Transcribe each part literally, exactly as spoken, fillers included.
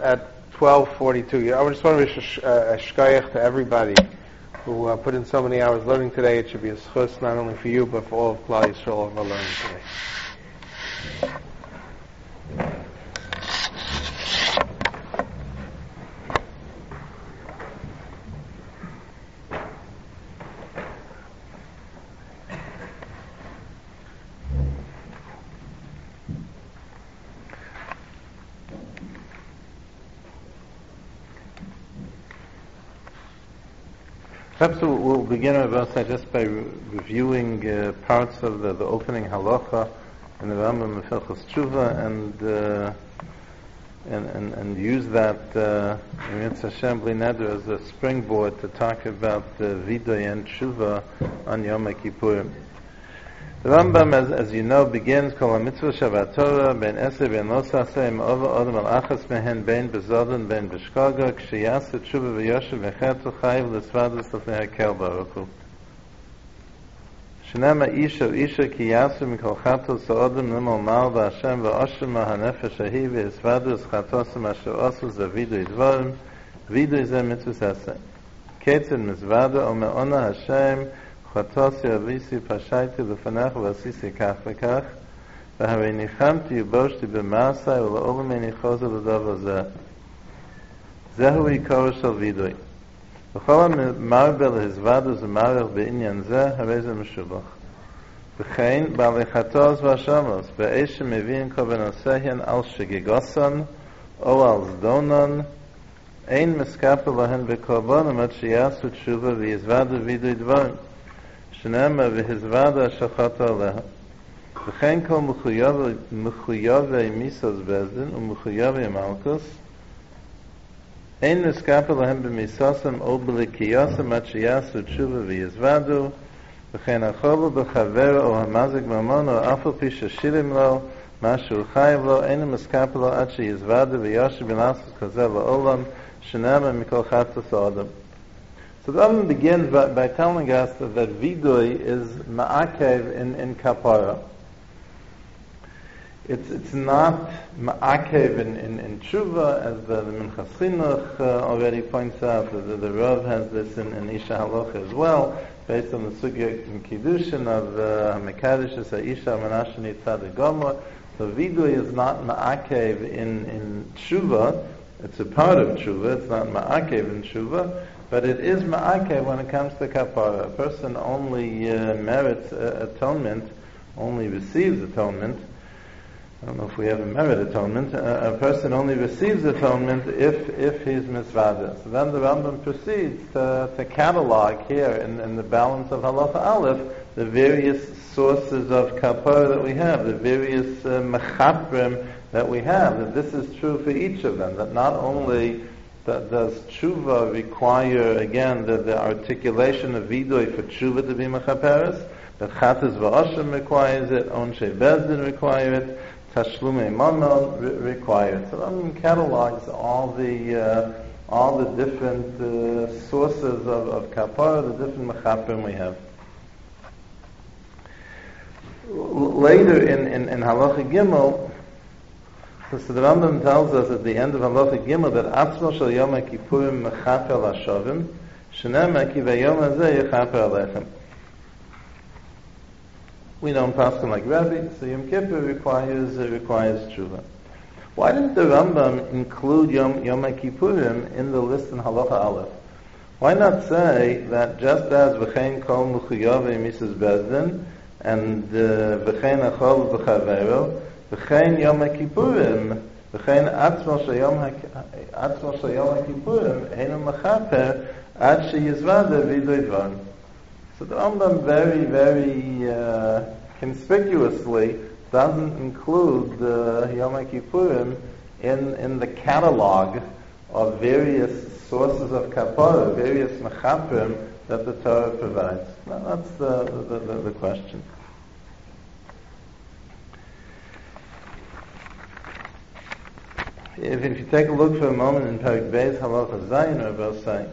at twelve forty-two. I just want to wish a shkayach to everybody who uh, put in so many hours learning today. It should be a schus not only for you, but for all of Klal Yisrael who are learning today. Perhaps we'll begin our verse just by re- reviewing uh, parts of the, the opening halacha in the Rambam Mefilchos Tshuva and, uh, and and and use that uh, Hashem Bli Neder as a springboard to talk about uh, Vidoy and Tshuva on Yom Kippurim. The Rambam, as, as you know, begins Kol HaMitzvah Shabbat Torah Ben Eser Ben Losa Seim Ova Odom Al Achas Mehen Ben Bezodon Ben Beshkaga Kshiyasa Tshuva V'Yoshev V'Chetu Chayiv L'Svadus L'Fnei HaKel Baruch Hu Shenema Isha Isha Ki Yasu Mikol Chato Sa'odom Nimol Mal V'Hashem V'Oshem HaNefesh Ahi V'Yisvadus Chatosim Asher Osu Zavidu Yidvorim Vidu Zeh Mitzvah Saseh Ketzid Mizvada O Me'ona Hashem חטאתי אביסי פשעתי לפניך ועשיתי כך וכך והרי ניחמתי ובושתי במעשי ולעולם איני חוזר לדבר זה. זהו עיקרו של וידוי. וכל המרבה להזוודות ומערך בעניין זה, הרי זה משובח. וכן, בעלי חטאos והשמוס, באש שמבין כוונותיהן על שגיגוסן או על זדונן, אין מסקפה להן בקורבן עד שיעשו תשובה ויזוודו וידוי דברים. שנאמר והזוודה שחטא עליה. וכן כל מחויבי מיסוס בזדין ומחויבי מלכוס אין מסקפה להם במיסוסם או בלקיוסם עד שיעשו תשובה ויזוודו וכן החובו בחבר או המזג ממון או אף על פי ששילם לו מה שהוא חייב לו אין מסקפה לו עד שיזוודו ויושר בנעשות כזה לעולם שנאמר מכל חטאת האדם. So the Rambam begins by, by telling us that, that Vidoy is ma'akev in, in Kapara. It's it's not ma'akev in, in, in Tshuva, as the, the Minchas Chinuch uh, already points out. The, the, the Rav has this in, in Isha Halacha as well, based on the Sugya in Kiddushin of Mekadosh as Isha Manashani Tzadik Gomer. So Vidoy is not ma'akev in, in Tshuva. It's a part of Tshuva. It's not ma'akev in Tshuva. But it is ma'akev when it comes to kapara. A person only uh, merits uh, atonement, only receives atonement. I don't know if we ever merit atonement. Uh, a person only receives atonement if if he's misvada. So then the Rambam proceeds to, to catalog here in, in the balance of halacha aleph the various sources of kapara that we have, the various uh, mechaprim that we have. That this is true for each of them. That not only That does tshuva require, again, the, the articulation of vidoy for tshuva to be mechaperes, that chatas v'oshem requires it, onshe bezdin require it, tashlumei mammon re- require it. So the Rambam catalogs all the uh, all the different uh, sources of, of kapara, the different mechaperim we have. L- later in, in, in halacha gimel, So, so the Rambam tells us at the end of Halacha Gimel that Atzmo shel Yom HaKippurim mechaper l'shavim, shenema ki v'yom hazeh yechaper alechem. We don't pass them like Rabbi, so Yom Kippur requires uh, requires tshuva. Why didn't the Rambam include Yom Yom HaKippurim in the list in Halacha Aleph? Why not say that just as v'chein kol mechuyavei misas bezdin and v'chein achol v'chavero v'chein Yom HaKippurim, v'chein atzmo sheyom atzmo sheyom HaKippurim heinu mechaper ad sheyizvada vidoy dvarim. So the Rambam very, very uh, conspicuously doesn't include the uh, Yom HaKippurim in in the catalog of various sources of kapara, various mechaprim that the Torah provides. Now, that's the the, the the question. If, if you take a look for a moment in Perek Beis Halacha Zayin, or both saying,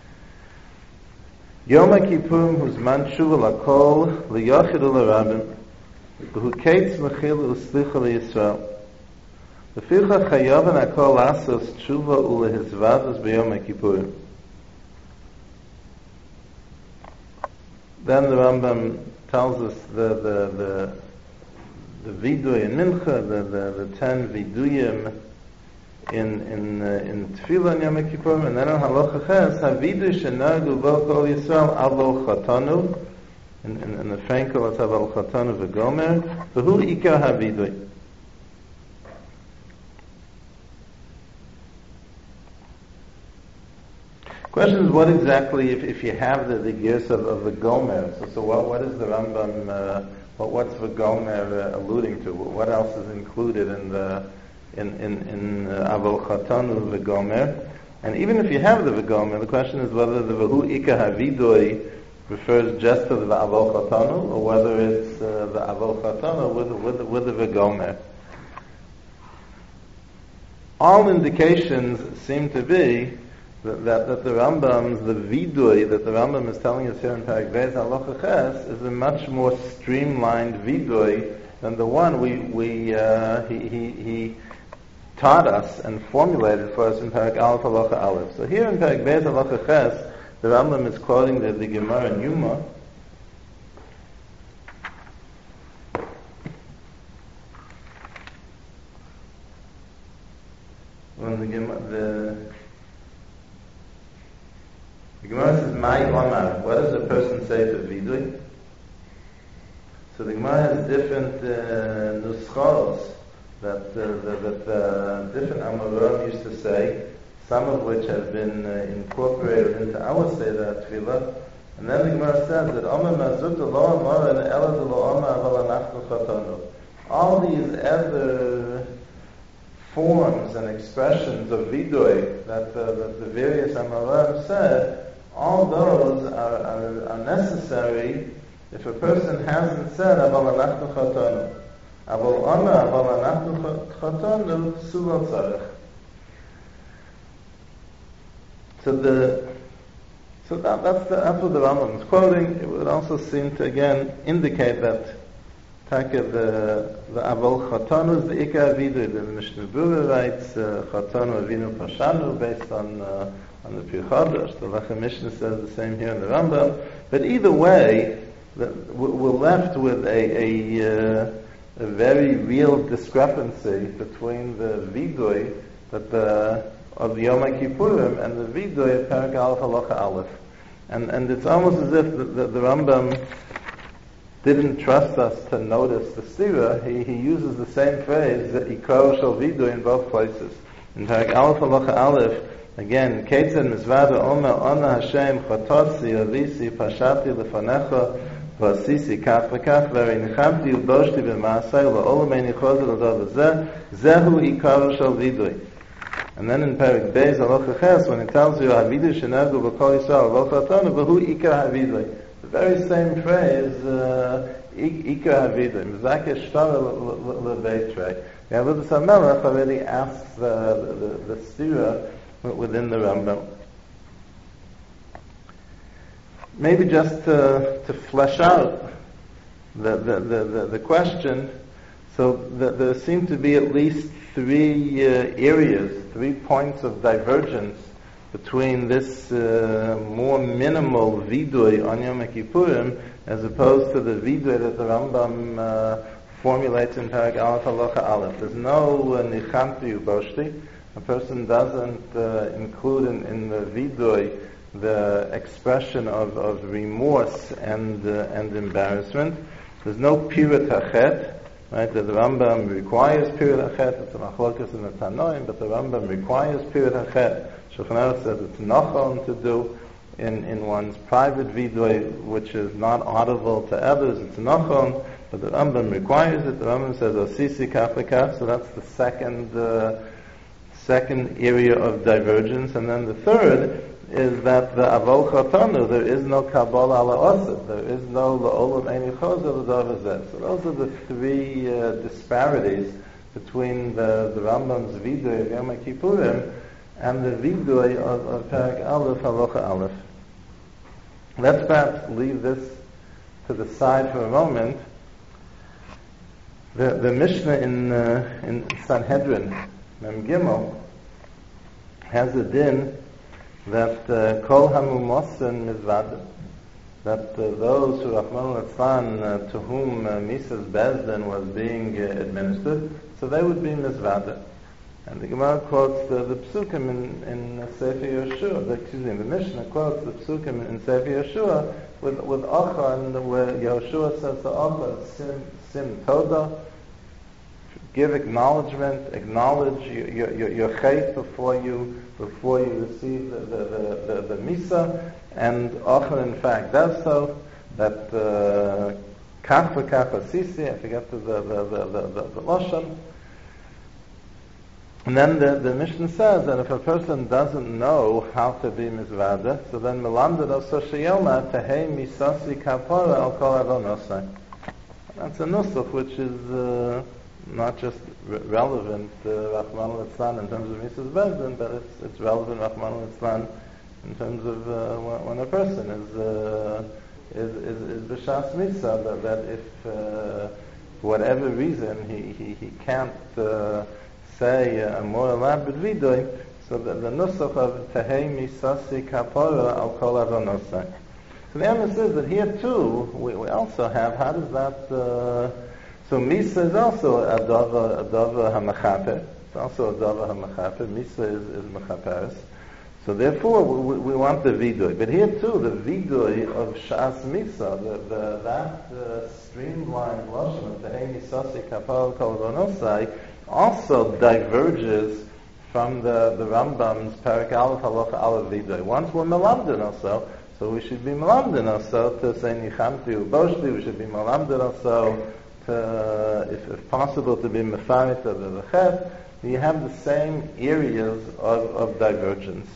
Yom HaKippurim huzman tshuva lakol liyochid u'lerabim, v'hu kates mechil u'slicha liyisrael, Leficha chayaven hakol asos tshuva ulehizvados b'yom HaKippurim. Then the Rambam tells us the the the, the vidui in Mincha, the, the, the ten viduyim in in uh, in Tefillah and Yom Kippurim, and then on Halacha Ches, havidui shenagu bo kol Yisrael avo chatanu, in, in, in the Frankel it's avo chatanu v'gomer, v'hu ikar havidui. Question is, what exactly, if, if you have the, the gears of, of the Gomer, so, so what, what is the Rambam, uh, what, what's the Gomer uh, alluding to? What else is included in the, in, in, in Avol Chatanu, the Gomer? And even if you have the Gomer, the question is whether the Vahu Ika Havidoi refers just to the Avol Chatanu, or whether it's uh, the Avol Chatanu with, with, with the Gomer. All indications seem to be That, that, that the Rambam's, the vidui that the Rambam is telling us here in Perek Beis Halacha Ches is a much more streamlined vidui than the one we, we uh, he, he, he taught us and formulated for us in Perek Aleph Halacha Aleph. So here in Perek Beis Halacha Ches, the Rambam is quoting the, the Gemara in Yuma. When the Gemara, the The Gemara says, "Mai Omar." What does a person say to vidui? So the Gemara has different uh, nuschos that uh, that, that uh, different Amoram used to say. Some of which have been uh, incorporated into our Seder Tefillah. And then the Gemara says that Omar Mazut Lo Amar and Elad Lo Omar Aval Anachnu Chatanu. All these other forms and expressions of vidui that, uh, that the various Amoram said, all those are, are, are necessary if a person hasn't said Aval Anachnu Chatanu. Aval Omar Aval Anachnu Chatanu Sulo Tzarech. So the so that, that's the that's what the Rambam is quoting. It would also seem to again indicate that Taka the the Aval Chatanu is the Ikar Vidui. The Mishnah Berurah writes uh, Chatanu Avinu Pashanu based on uh, on the Pri Chodesh. The Lechem Mishnah says the same here in the Rambam. But either way, the, we're left with a a, uh, a very real discrepancy between the Vidui that the of the Yom Kippurim and the Vidui of Perek Aleph Halacha Aleph. And and it's almost as if the, the, the Rambam didn't trust us to notice the Sira. He, he uses the same phrase, that Ikar Shel Vidui, in both places. In Perek Aleph Halacha Aleph, again, Ketzad Mizvada Omer Ona Hashem Chatotzi Avisi Pashati Lefanecha Vasisi Kaf V'Kaf V'Rei Nichamti Uboshti B'Maasai La'olam Eini Chozer L'Dav Zeh Zehu Ikar Shel Vidui. And then in Perek Beis Halacha Ches, when it tells you Havidui Shenagu V'Kol Yisrael Avol Chatanu V'Hu Ikar Havidui, the very same phrase, uh, Ikar Havidui, Mizakeh Shtar L'Beitrei. Yavud Samelech already asks the the, the stira within the Rambam. Maybe just to, to flesh out the the, the, the, the question, so the, there seem to be at least three uh, areas, three points of divergence between this uh, more minimal vidui on Yom Kippurim as opposed to the vidui that the Rambam uh, formulates in Perek Aleph Halacha Aleph. There's no uh, nichamti uboshti. A person doesn't uh, include in, in the vidui the expression of, of remorse and uh, and embarrassment. There's no pirat hachet. Right, that the Rambam requires pirat hachet. It's a machlokas in the Tanoim, but the Rambam requires pirat hachet. Shulchan Aruch says it's nachon to do in, in one's private vidui, which is not audible to others. It's nachon, but the Rambam requires it. The Rambam says osisi kaf v'kaf, so that's the second uh, second area of divergence. And then the third is that the Avol Chatanu, there is no Kabbalah ala Osed, there is no La'olam Eini Chozer L'Dav Hazeh. So those are the three uh, disparities between the, the Rambam's vidui of Yom Kippurim and the vidui of, of Perek Aleph Halacha Aleph. Let's perhaps leave this to the side for a moment. The, the Mishnah in, uh, in Sanhedrin, Mem Gimel, has a din that uh, Kol Hamumosin Mizvadim, that uh, those who, Rahman al-Atzlan, uh, to whom uh, Misa's Bezdin was being uh, administered, so they would be Mizvadim. And the Gemara quotes the, the Psukim in, in Sefer Yeshua, the, excuse me, the Mishnah quotes the Psukim in Sefer Yeshua with, with Acha, and where Yeshua says to Acha, Sim, Sim Toda, give acknowledgement, acknowledge your, your, your chait before you before you receive the, the, the, the, the Misa, and Acha in fact does so, that Kach v'Kach Asisi, I forget the, the, the, the, the, the, the Lashon. And then the, the Mishnah says that if a person doesn't know how to be mizvada, so then melamded also sheyoma tehei misasi kapara al kol avonosai. That's a nusach which is uh, not just re- relevant uh, Rahman al-Atzlan in terms of Misa's Bezdin, but it's it's relevant Rahman al-Atzlan in terms of uh, when, when a person is uh, is is, is b'shas Misa, that, that if uh, for whatever reason he he, he can't uh, say a more elaborate vidoy, so the, the nusach of tehei misasi kapara al kol avonosai. So the emes is that here too we, we also have, how does that uh, so misa is also a dava a dava hamachaper. It's also a dava hamachaper. Misa is, is mechaperes. So therefore we, we want the vidoy. But here too the vidoy of shas misa, the, the that uh, streamlined lashon of tehei misasi kapara al kol avonosai also diverges from the, the Rambam's Parak Aleph Halacha Aleph Vidoy. Once we're melamdin also, so we should be melamdin also to say Nichamti Uboshti, we should be melamdin also to, if, if possible, to be Mefarit of the Chet. You have the same areas of, of divergence.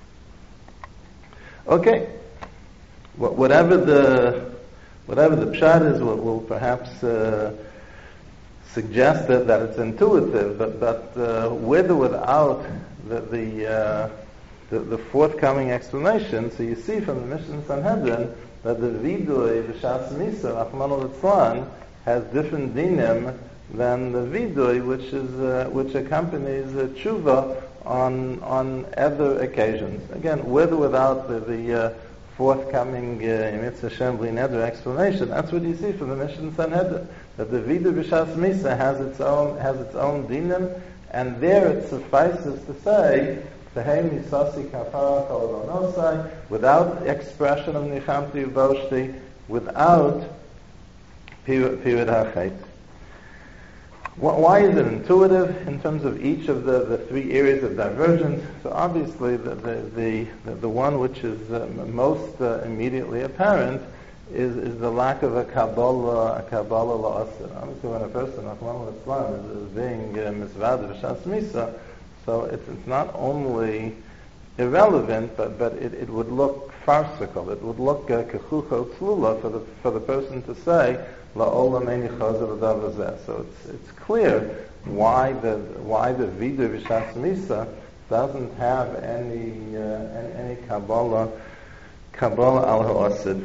Okay. Wh- whatever the whatever the pshat is, we'll, we'll perhaps uh, suggested that it's intuitive, but, but uh, with or without the the, uh, the the forthcoming explanation, so you see from the Mishnah Sanhedrin that the vidui b'shas misa, Rahman al-Atzlan, has different dinim than the vidui which is uh, which accompanies uh, tshuva on on other occasions. Again, with or without the, the uh, forthcoming Mitzvah uh, Shem Bli Neder explanation, that's what you see from the Mishnah Sanhedrin, that the Vidu B'Shas Misa has its own has its own dinim, and there it suffices to say Tehei Misasi Kapara Kol Avonosai, without expression of Nichamti Uboshti, without Pirid HaChet. Why is it intuitive in terms of each of the, the three areas of divergence? So obviously the the, the, the one which is uh, most uh, immediately apparent is, is the lack of a Kabbalah, a Kabbalah la'asir. Obviously when a person, Rahman al-Atzlan, is, is being uh, misvad v'shas misa, so it's, it's not only irrelevant, but, but it, it would look farcical. It would look kechucho uh, tzlula for the, for the person to say, so it's it's clear why the why the vidu v'shas misa doesn't have any uh, any, any kabbalah kabbalah al ha'asid.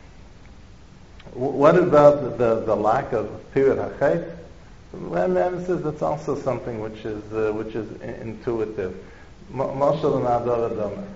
What about the the lack of pirid hachet? Ram says that's also something which is uh, which is intuitive. Mashal and adar adama.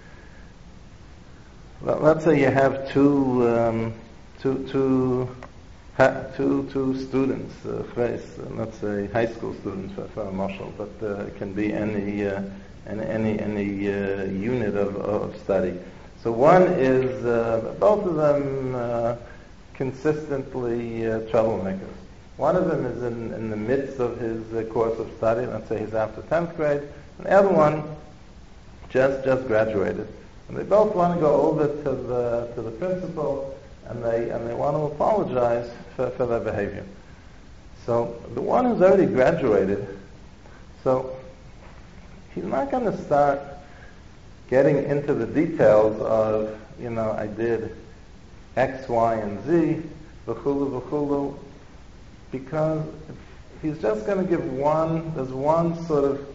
Let's say you have two um, two two. Two two students, uh, let's say high school students for, for a marshal, but uh, it can be any uh, any any, any uh, unit of, of study. So one is uh, both of them uh, consistently uh, troublemakers. One of them is in, in the midst of his uh, course of study. Let's say he's after tenth grade, and the other one just just graduated, and they both want to go over to the to the principal. And they and they want to apologize for, for their behavior. So the one who's already graduated, so he's not going to start getting into the details of, you know, I did X, Y, and Z, v'chulu, v'chulu, because he's just going to give one, there's one sort of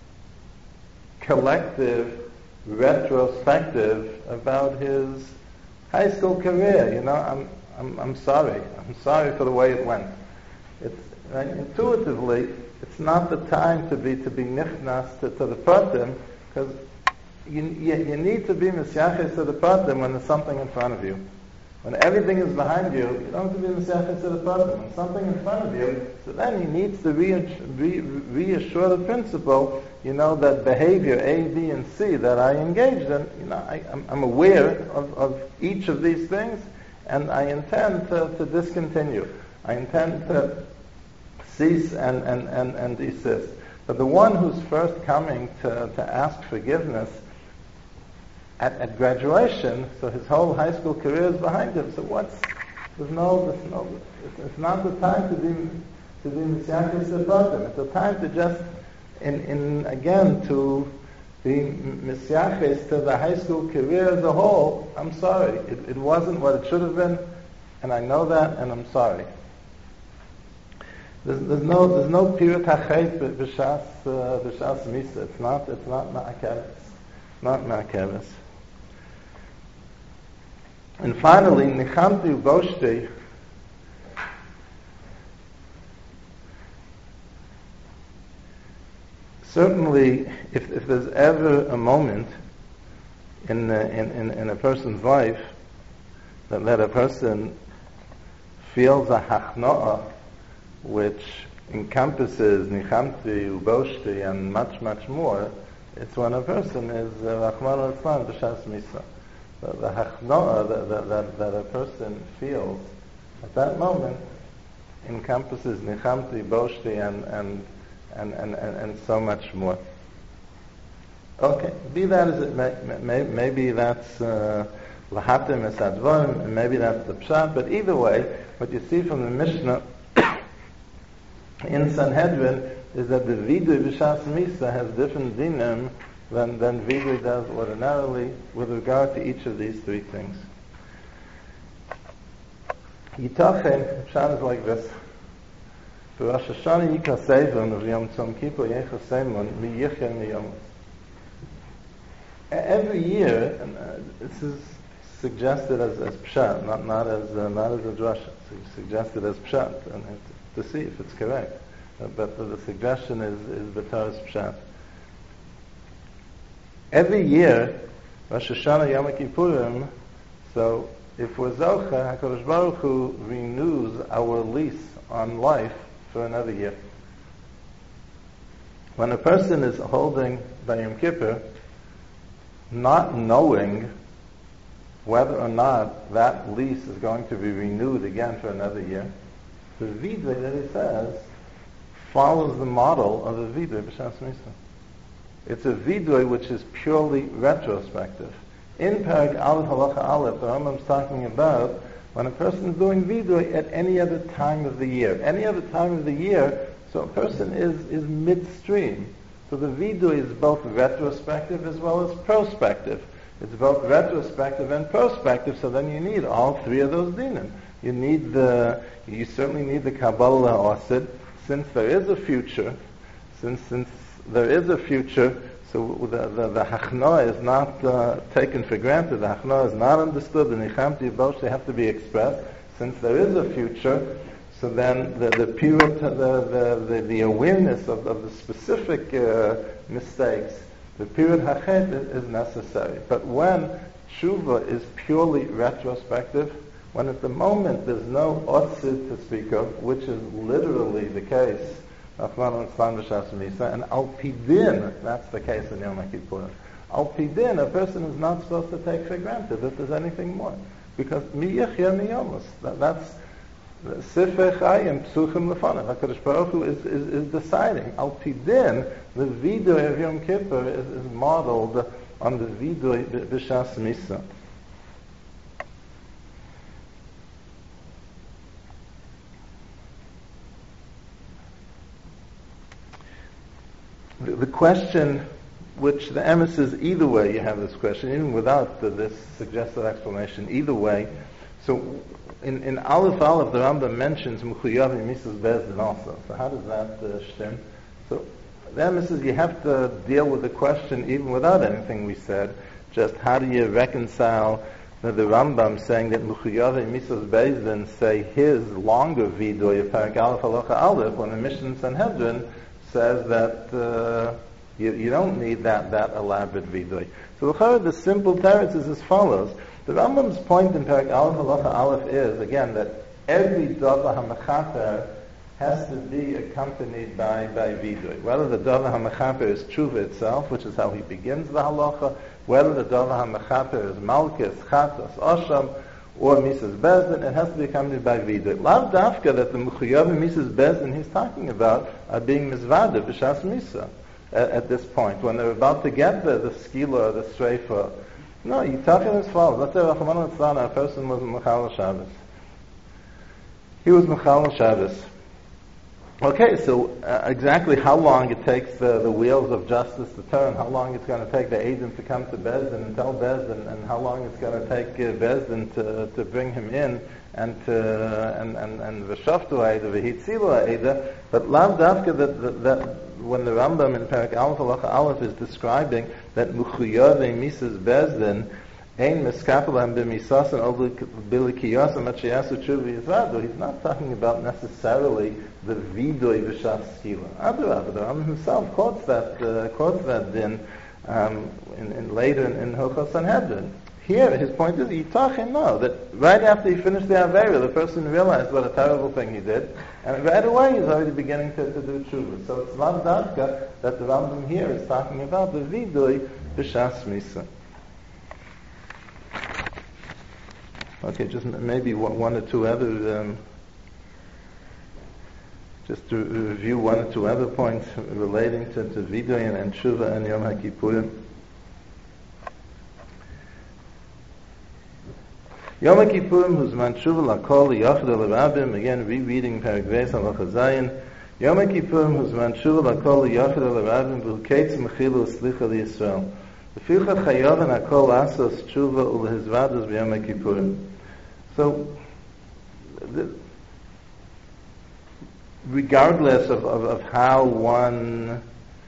collective retrospective about his high school career. You know, I'm, I'm, I'm sorry. I'm sorry for the way it went. It's, right? Intuitively, it's not the time to be to be nichnas to, to the pratim, because you, you, you need to be misyaches to the pratim when there's something in front of you. When everything is behind you, you don't have to be misyaches to the pratim. When something in front of you, so then he needs to re- re- reassure the principal, you know, that behavior A, B, and C that I engaged in, you know, I, I'm, I'm aware of, of each of these things, and I intend to, to discontinue. I intend to cease and, and, and, and desist. But the one who's first coming to, to ask forgiveness at, at graduation, so his whole high school career is behind him. So what's, there's no, there's no, it's, it's not the time to be, to be misyaches sepatim. It's the time to just, in, in, again, to be misyaches to the high school career as a whole. I'm sorry. It, it wasn't what it should have been, and I know that, and I'm sorry. There's, there's no there's no period hachet b'shas b'shas misa. It's not it's not ma'akeves, not ma'akeves. And finally, nichamti uboshti. Certainly, if if there's ever a moment in uh, in, in in a person's life that that a person feels a hachna'ah, which encompasses nichamti, uboshti, and much, much more, it's when a person is rachman litzlan b'shas misa. The, the hachna'ah that, that, that, that a person feels at that moment encompasses nichamti, boshti, and and, and, and, and and so much more. Okay, be that as it may, may maybe that's lahatim es advarim, and maybe that's the pshat, but either way, what you see from the Mishnah in Sanhedrin is that the vidui b'shas misa has different dinim than, than vidui does ordinarily with regard to each of these three things. Yitachen, pshat is like this. For Rosh Hashanah yikra seivon of Yom Tzom Kippur yecha seimon mi yichya mi yom. Every year, and uh, this is suggested as, as pshat, not not as uh, not as a drasha. It's suggested as pshat, and it, to see if it's correct. Uh, but the suggestion is, is B'Torah's Pshat. Every year, Rosh Hashanah Yom Kippurim, so if we're Zocha, HaKadosh Baruch Hu renews our lease on life for another year. When a person is holding by Yom Kippur, not knowing whether or not that lease is going to be renewed again for another year, the vidui that he says follows the model of the vidui b'shas misa. It's a vidui which is purely retrospective. In Parag Aleph Halacha Aleph, the Rambam is talking about when a person is doing vidui at any other time of the year. Any other time of the year, so a person is, is midstream. So the vidui is both retrospective as well as prospective. It's both retrospective and prospective, so then you need all three of those dinim. You need the, you certainly need the Kabbalah Osid, since there is a future, since since there is a future, so the the, the Hachna is not uh, taken for granted. The Hachna is not understood. The Nichamti Bosh, they have to be expressed. Since there is a future, so then the the pure, the the, the, the awareness of, of the specific uh, mistakes, the period Hachet is, is necessary. But when Tshuva is purely retrospective, when at the moment there's no otsid to speak of, which is literally the case, and al pidin, that's the case in Yom Kippur. Al pidin, a person is not supposed to take for granted that there's anything more, because mi yichya mi yomus. That's sifei chayim psuchim lefanav. HaKadosh Baruch Hu is, is, is deciding. Al pidin, the vidui of Yom Kippur is, is modeled on the vidui b'shas misa. The, the question, which the emes is either way, you have this question, even without the, this suggested explanation, either way. So in, in Aleph Aleph, the Rambam mentions Mechuyavim Misas Bezdin also. So how does that uh, stem? So the emes is you have to deal with the question even without anything we said. Just how do you reconcile Now the Rambam saying that Mechuyave Misos Beis say his longer Vidoy of Parak Aleph Halacha Aleph, when the Mishnah in Sanhedrin says that uh, you, you don't need that, that elaborate Vidoy. So the simple teretz is as follows. The Rambam's point in Parak Aleph Halacha Aleph is, again, that every Dava HaMechaper has to be accompanied by, by Vidoy. Whether the Dava HaMechaper is Tshuva itself, which is how he begins the halacha, whether the Dava HaMechaper is Malkus, Chatos, Osham, or Mises Bezdin, it has to be accompanied by Vidoy. Lav Dafka that the Mechuyav and Mises Bezdin he's talking about are being Mizvada, B'Shas Misa, at, at this point, when they're about to get the, the skila, the streifa. No, you're talking as follows. Let's say Rachmana litzlan, a person was Mechal Shabbos. He was Mechal Shabbos. Okay, so uh, exactly how long it takes uh, the wheels of justice to turn, how long it's going to take the agent to come to Bezdin and tell Bezdin, and how long it's going to take uh, Bezdin to, to bring him in, and to, and and and v'shaftu ha'eda v'hitzilu ha'eda. But lav dafka that, that that when the Rambam in Parak Aleph Halacha Aleph is describing that Mechuyave Mises Bezdin Ein Miskapelam b'misasan over bilikiyasam at sheyasu tshuva yizvado. He's not talking about necessarily the vidoy v'shas skila. Adarabah, the Rambam himself quotes that uh, quotes that din um, in, in later in, in Hilchos Sanhedrin. Here, his point is yitachin no, that right after he finished the avera, the person realized what a terrible thing he did, and right away he's already beginning to, to do tshuva. So it's not davka that the Rambam here is talking about the vidoy v'shas misa. Okay, just maybe one or two other, um, just to review one or two other points relating to, to Vidoy and, and Tshuva and Yom HaKippurim. Yom HaKippurim huzman Tshuva lakol liyachid al-rabim, again rereading Perek Beis Halacha Zayin. Yom HaKippurim huzman Tshuva lakol liyachid al-rabim v'huketz mechilu slicha liyisrael. V'ficha chayav hakol asos Tshuva ulehizvados b'Yom HaKippurim. So, the, regardless of, of, of how one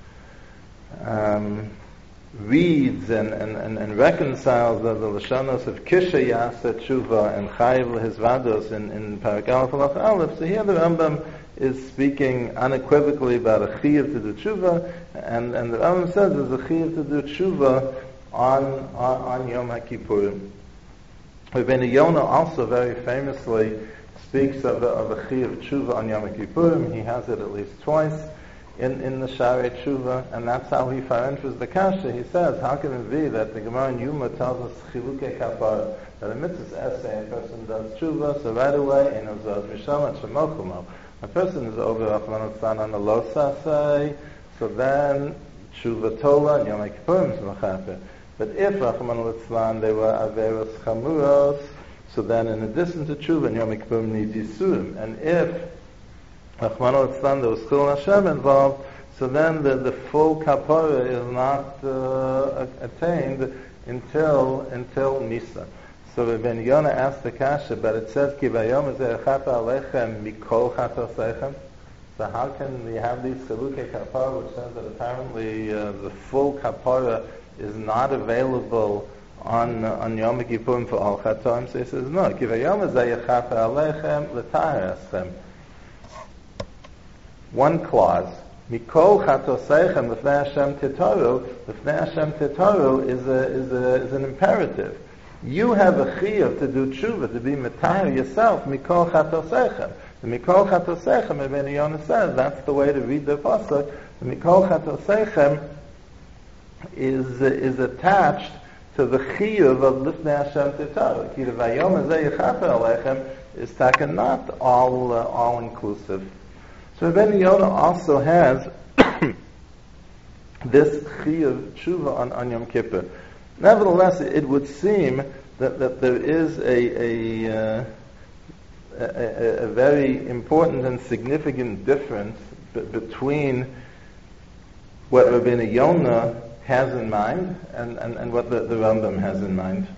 um, reads and, and, and, and reconciles the, the Lashonos of Kisha Yasa Tshuva and Chayiv Lehizvados in, in Parak Aleph Halacha Aleph, so here the Rambam is speaking unequivocally about a Chiyav to do Tshuva, and, and the Rambam says there's a Chiyav to do Tshuva on, on, on Yom HaKippurim. Rabbeinu Yonah also very famously speaks of a, of a Chiyav Tshuva on Yom Kippurim. He has it at least twice in, in the Sharei Tshuva, and that's how he enters the Kasha. He says, how can it be that the Gemara in Yuma tells us Chilukei Kapara, that a mitzvah essay, a person does Tshuva, so right away, in Ozaz Misham and Shemokumo, a person is over Rachmana litzlan on the Losa say, so then Tshuva Tola and Yom Kippurim is Mechaper. But if Rachmana litzlan they were averos chamuros, so then in addition to tshuva, Yom Kippurim needs yisurim. And if Rachmana litzlan there was chilul Hashem involved, so then the, the full kapara is not uh, attained until until Misa. So when Yonah asked the kasha, but it says ki vayom ezeh chata alechem mikol chatoseichem. So how can we have these chalukei kapara, which says that apparently uh, the full kapara is not available on uh, on Yom Kippurim for all Chatam? So he says, no, Kivayom Zayachafa Alechem L'Tahar Eschem. One clause. Mikol Chatoseichem L'Fnei Hashem Titaru. L'Fnei Hashem Titaru is a is a is an imperative. You have a chiyuv to do tshuva, to be metahar yourself. Mikol Chatoseichem. The Mikol Chatoseichem, Rabbeinu Yonah says, that's the way to read the pasuk. The Mikol Chatoseichem is uh, is attached to the chiyuv of Lifnei Hashem Titaru. Ki vayom hazeh yichaper alechem is taken not all uh, all inclusive. So Rabbeinu Yonah also has this chiyuv tshuva on, on Yom Kippur. Nevertheless, it would seem that, that there is a a, uh, a a a very important and significant difference b- between what Rabbeinu Yonah has in mind and, and, and what the, the Rambam has in mind.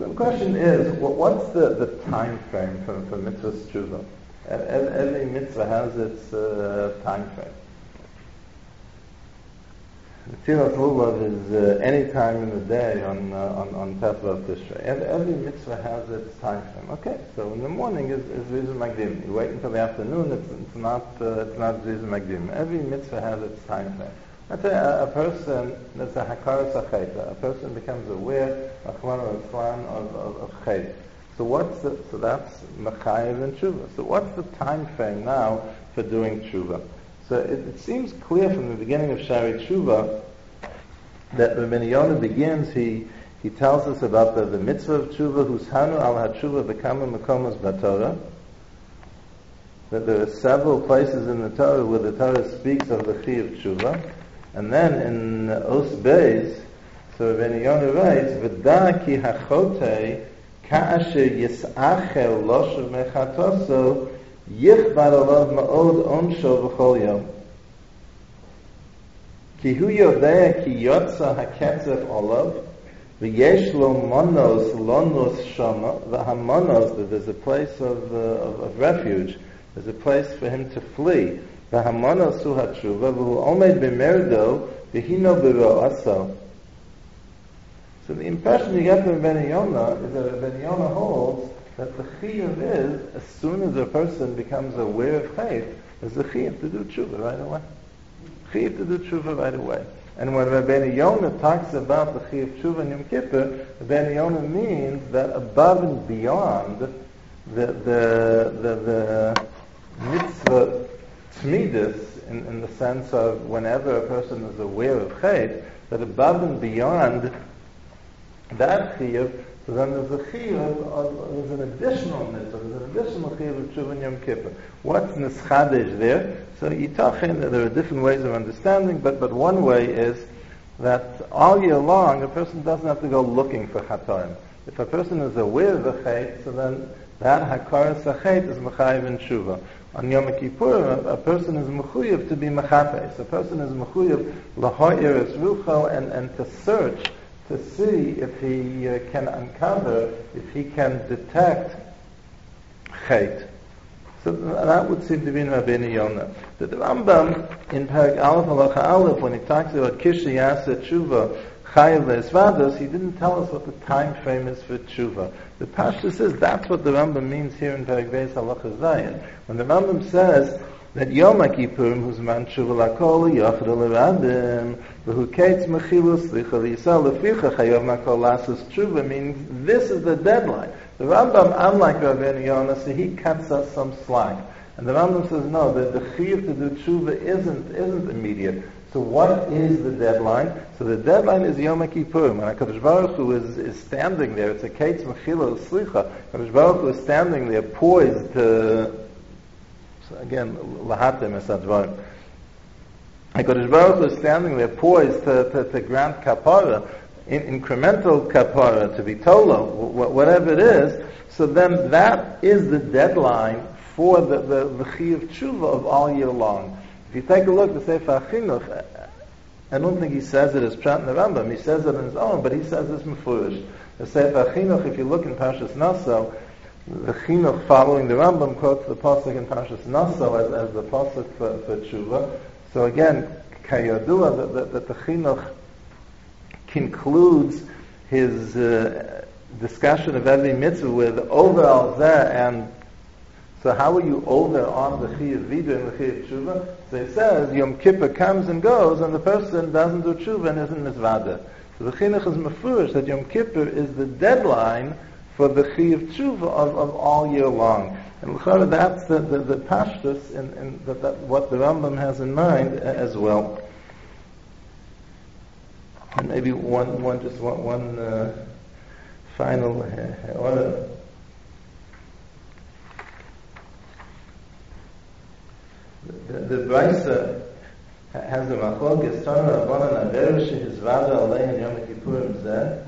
the question is, what's the, the time frame for, for mitzvah tshuva? Every mitzvah has its uh, time frame. Tzilas Lulav is uh, any time in the day on uh, on, on Tefla Tishrei. Every, every mitzvah has its time frame. Okay, so in the morning is is Zriza Magdim. You wait until the afternoon. It's it's not uh, it's not Zriza Magdim. Every mitzvah has its time frame. Let's say a, a person, that's a Hakaras HaChet, a person becomes aware of of of, of Chet. So what's the, so that's Mechayev and Tshuva. So what's the time frame now for doing Tshuva? So it, it seems clear from the beginning of Shari Tshuva that when Yonah begins, he he tells us about the, the mitzvah of Tshuva, Hushanu al HaTshuva B'kama Mekomos B'Torah. That there are several places in the Torah where the Torah speaks of the Chi of Tshuva. And then in Os Beis, so when Yonah writes, V'da ki hachotei ka'asher yis'achel loshav mechatoso yichbar alav ma'od onsho v'chol yom. Ki hu yodea ki yotza haketzef olav v'yesh lo monos lonos shama v'hamonos, that there's a place of, uh, of, of refuge, there's a place for him to flee. V'hamonos hu hatshuva v'hu omed b'merdo v'hino b'ro'aso. So the impression you get from Ben Yonah is that Ben Yonah holds that the chiyuv is, as soon as a person becomes aware of faith, there's a chiyuv to do tshuva right away. Chiyuv to do tshuva right away. And when Ben Yonah talks about the chiyuv tshuva in Yom Kippur, Ben Yonah means that above and beyond the the the, the mitzvah tmidus, in, in the sense of whenever a person is aware of chayt, that above and beyond that chiyuv, so then there's a chiyuv of, there's an additional mitzvah, there's an additional chiyuv of tshuva in Yom Kippur. What's nischadesh there? So yitachin, there are different ways of understanding, but, but one way is that all year long a person doesn't have to go looking for chatoim. If a person is aware of the chayt, so then that hakaras hachayt is mechayev in tshuva. On Yom Kippur, a, a person is mechuyev to be mechafes. A person is mechuyev laha'ir es rucho, and and to search to see if he uh, can uncover, if he can detect chayt. So that would seem to be in Rabbeinu Yonah. The Rambam in Perek Aleph Halacha Aleph, when he talks about Kisha Yasa Tshuva Chayav Le'esvados, he didn't tell us what the time frame is for Tshuva. The Pashta says that's what the Rambam means here in Perek Beis Halacha Zayin. When the Rambam says that Yom Kippurim who's man Tshuva Lakol Yachra L'Rabim V'hu Keitz Mechilus Licha L'Yisrael Leficha Chayav Makol Lasus Tshuva means this is the deadline. The Rambam, unlike Rabbeinu Yonah, so he cuts us some slack. And the Rambam says no, that the chiyuv to do tshuva isn't isn't immediate. So what is the deadline? So the deadline is Yom Kippurim. When HaKadosh Baruch Hu is, is standing there, it's a Keitz Mechila Slicha. HaKadosh Baruch Hu is standing there poised to, so again, Lahatem Esadvarim. HaKadosh Baruch Hu is standing there poised to, to, to grant kapara, in, incremental kapara, to be tolo, whatever it is. So then that is the deadline for the, the, the chiyuv tshuva of all year long. If you take a look at the Sefer HaChinuch, I don't think he says it as Pshat in the Rambam, he says it on his own, but he says this mefurish. The Sefer HaChinuch, if you look in Parshas Naso, the Chinuch following the Rambam quotes the pasuk in Parshas Naso as, as the pasuk for, for tshuva. So again, kayodua, that, that, that the Chinuch concludes his uh, discussion of every mitzvah with over al zeh, and so how are you over on the chiyuv vida and the chiyuv tshuva? So it says Yom Kippur comes and goes, and the person doesn't do tshuva and isn't mizvada. So the chinuch is mefurish that Yom Kippur is the deadline for the chiyuv tshuva of, of all year long. And that's the the, the pashtus in, in that, that what the Rambam has in mind as well. And maybe one, one, just one, one uh, final uh, order. The, the Brisa has a machlokes Tana Rabbanan Aver shehizvada alein Yom Kippurim zeh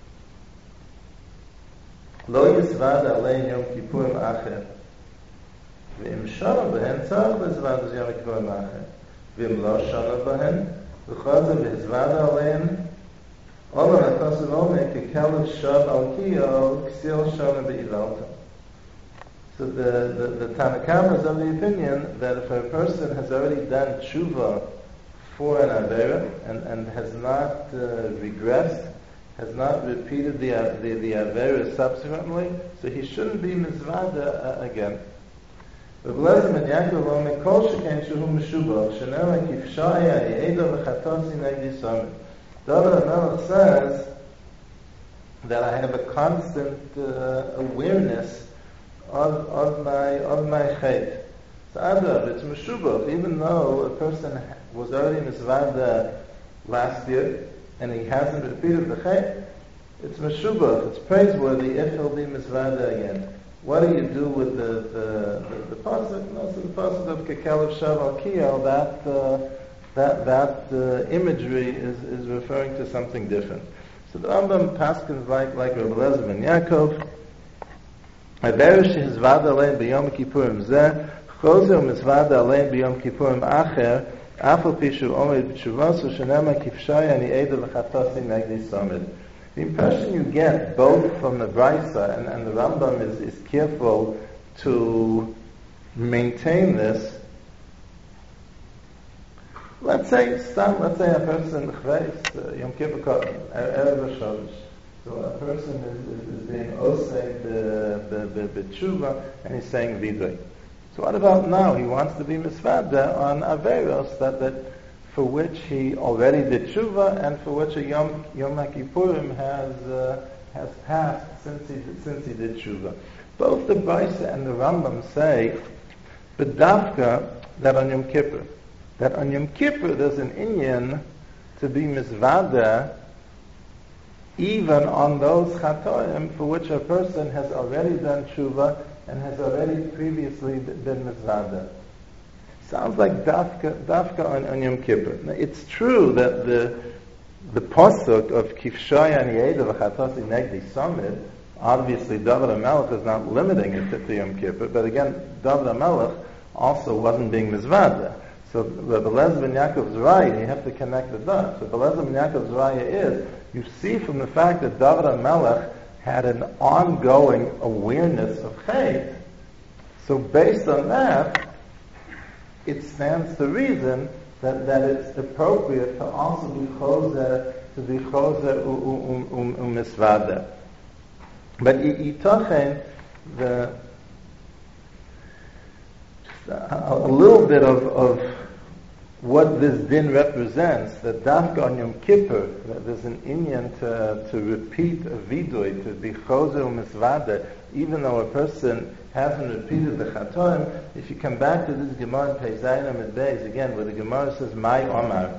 lo yizvada alein Yom Kippurim acher v'im shana behen tzarech lezvada Yom Kippurim acher v'im lo shana behen v'chaza v'hizvada alein Olam chatos v'omer kekelev shav al kiyol ksil shona be'ivalta. So the, the, the Tanakama is of the opinion that if a person has already done tshuva for an avera and, and has not uh, regressed, has not repeated the the, the avera subsequently, so he shouldn't be mizvada uh, again. Rabbi Eliezer ben Yaakov Omer kol sheken shehu meshubach shenema kifshaya ye'edo v'chatosi negdi samid. David HaMelech says that I have a constant uh, awareness Of, of my of my chait. So Adrab, it's meshubach, even though a person was already mizvada last year and he hasn't repeated the chait, it's meshubach, it's praiseworthy if he'll be mizvada again. What do you do with the the the, the pasuk? No, so the pasuk of kekelev shav al kiyal, that uh, that that uh, imagery is, is referring to something different. So the Rambam paskins like like Rabbi Eliezer ben Yaakov. Avera shehizvada alein b'yom kippurim zeh, chozer u'mizvada alein b'yom kippurim acher, afal pi shu omed b'tshuvaso shenema kifshaya ani eida l'chatasi negdi samid. The impression you get both from the Brisa and, and the Rambam is, is careful to maintain this. Let's say, some, let's say a person chveis, uh, Yom Kippur Kodesh, Erev Shosh. So a person is, is, is being oseg the the the tshuva and he's saying vidui. So what about now? He wants to be misvada on averos that, that for which he already did tshuva and for which a Yom Yom Kippurim has uh, has passed since he since he did tshuva. Both the Brisa and the Rambam say, b'davka, that on Yom Kippur, that on Yom Kippur there's an inyan to be misvada even on those chatoim for which a person has already done tshuva and has already previously been mizvada. Sounds like dafka, dafka on, on Yom Kippur. Now, it's true that the the pasuk of kifshaya and yeida v'chatosi negdi samid, obviously David HaMelech is not limiting it to, to Yom Kippur, but again, David HaMelech also wasn't being mizvada. So Rabbi Eliezer ben Yaakov's raya, you have to connect the dots. So Rabbi Eliezer ben Yaakov's raya is, you see from the fact that David HaMelech had an ongoing awareness of chait, so based on that, it stands to reason that, that it's appropriate to also be chozer, to be chozer u'misvada. But yitochen, the just a, a little bit of, of what this din represents, that dafka on Yom Kippur, that there's an inyan to, to repeat a vidui, to be chozer u'misvada, even though a person hasn't repeated the chatoim. If you come back to this Gemara in Pei Zayin Amid Beis, again, where the Gemara says, Mai Omar,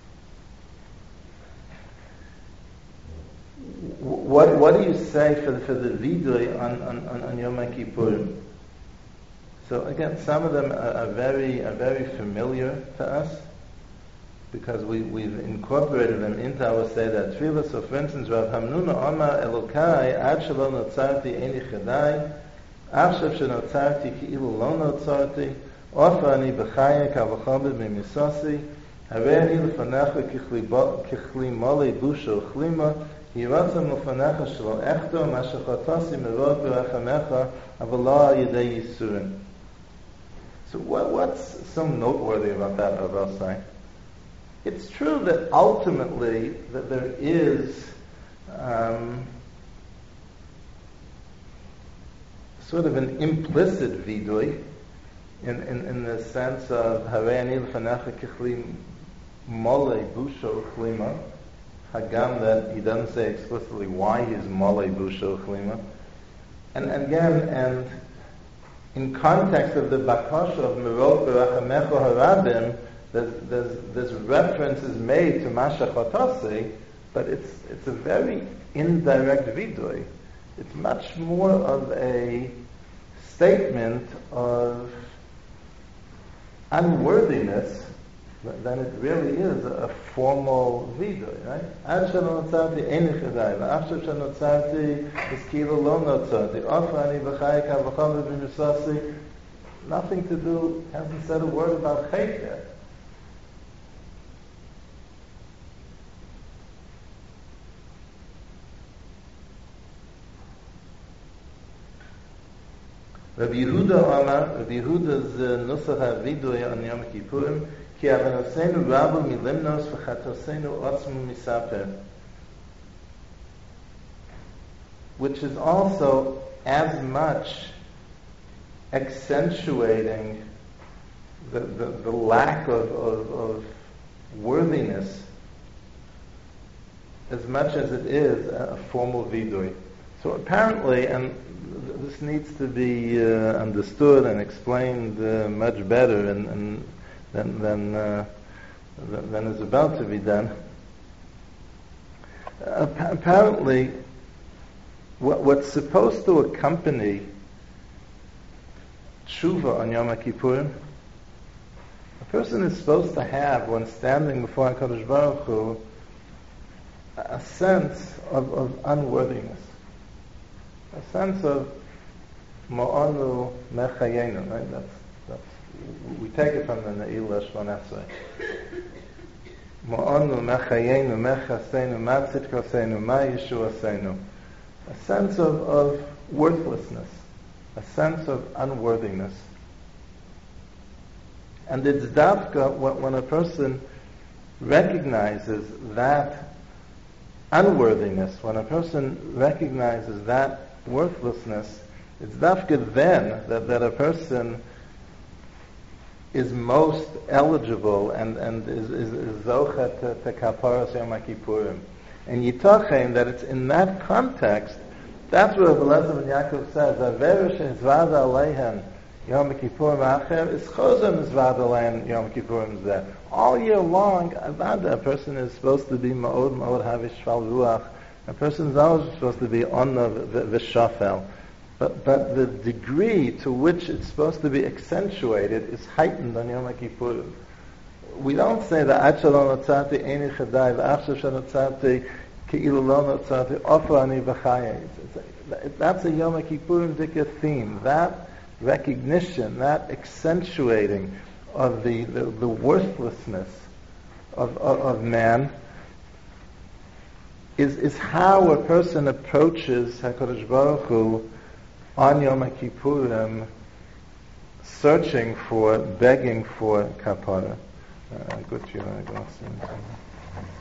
what, what do you say for the, for the vidui on, on, on, on Yom Kippur? So again, some of them are, are very are very familiar to us because we, we've incorporated them into our Seder Tefillah. So for instance, Rav Hamnuna Omar Elokai Ad Shelo Notzarti Eini Chedai Achshav Shenotzarti Ki'ilu Lo Notzarti Ofa Ani B'chaya Kavachobed Mimisosi Hareini L'fanecha Kichli Mole Busho Chlima Yiratzam L'fanecha Shelo Echto Mashachatosi Merod B'rachamecha Avala Yedei Yisurin. So what, what's so noteworthy about that, Rav Elsa? It's true that ultimately that there is um, sort of an implicit vidui in, in, in the sense of Harei ani l'fanecha kichli mole busho chlima, hagam, that he doesn't say explicitly why he's mole busho chlima, and, and again and in context of the bakasha of Merod B'rachamecha Harabim, there's, there's, there's references made to Mashach Otasi, but it's it's a very indirect vidui. It's much more of a statement of unworthiness than it really is a formal vidui, right? Ad shenotzarti eini chedai, v'achshav shenotzarti eskila lo notzarti, ofa ani b'chaya kavachom b'misasi. Nothing to do, hasn't said a word about chait yet. Rabbi Yehuda Amar, Rabbi Yehuda's Nusach HaVidui on Yom Kippurim, Ki Avanoseinu Rabu Milimnos V'Chatoseinu Otzmu Misaper, which is also as much accentuating the, the, the lack of, of, of worthiness as much as it is a formal vidui. So apparently, and this needs to be uh, understood and explained uh, much better and, and than, than, uh, than, than is about to be done. Uh, apparently, what, what's supposed to accompany tshuva on Yom Kippurim, a person is supposed to have, when standing before HaKadosh Baruch Hu, a sense of, of unworthiness, a sense of Mo'onu Mechayenu, right? That's, that's, we take it from the Ne'ilah Shmon Esrei. Mo'onu Mechayenu Mechasenu Matzidkosenu Ma Yeshuasenu. A sense of, of worthlessness, a sense of unworthiness. And it's dafka when a person recognizes that unworthiness, when a person recognizes that worthlessness, it's dafka then that, that a person is most eligible and, and is, is, is zocha to, to kaparas Yom Kippurim. And yitachen that it's in that context, that's what Rabbi Elazar ben Yaakov says, Avera she'izvada aleihem Yom Kippurim acher is chozem izvada aleihem Yom Kippurim zeh. All year long, avada, a person is supposed to be ma'od ma'od havish shval ruach. A person is always supposed to be on the v'shafel. But, but the degree to which it's supposed to be accentuated is heightened on Yom Kippurim. We don't say that Achal notzati eini chadai v'achshav shanotzati ki'ilu lo notzati ofer ani v'chayei. That's a Yom Kippurim dika theme. That recognition, that accentuating of the, the, the worthlessness of, of, of man is, is how a person approaches HaKadosh Baruch Hu on Yom Kippurim, searching for, begging for kapara. Uh, good, you know,